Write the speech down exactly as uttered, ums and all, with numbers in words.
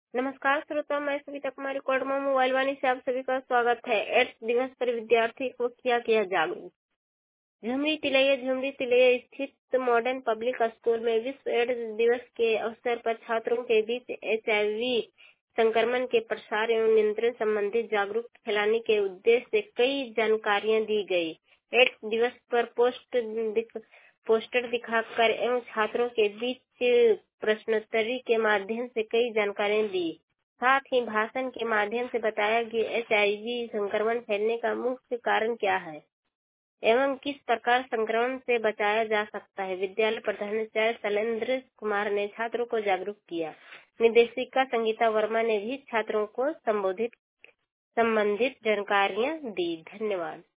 नमस्कार श्रोता, मैं सविता कुमारी कोडमा मोबाइल वाणी से आप सभी का स्वागत है। एड्स दिवस पर विद्यार्थी को किया किया जागरूक। झुमरी तिलैया झुमरी तिलैया स्थित मॉडर्न पब्लिक स्कूल में विश्व एड्स दिवस के अवसर पर छात्रों के बीच एचआईवी संक्रमण के प्रसार एवं नियंत्रण संबंधी जागरूकता फैलाने के उद्देश्य से कई जानकारियां दी गई। एड्स दिवस पर पोस्ट दिख, पोस्टर दिखाकर एवं छात्रों के बीच प्रश्नोत्तरी के माध्यम से कई जानकारियां दी। साथ ही भाषण के माध्यम से बताया कि एचआईवी संक्रमण फैलने का मुख्य कारण क्या है एवं किस प्रकार संक्रमण से बचाया जा सकता है। विद्यालय प्रधानाचार्य शैलेंद्र कुमार ने छात्रों को जागरूक किया। निदेशिका संगीता वर्मा ने भी छात्रों को संबोधित संबंधित जानकारियां दी। धन्यवाद।